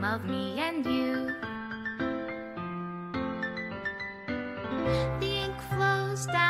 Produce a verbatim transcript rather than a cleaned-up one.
of me and you. The ink flows down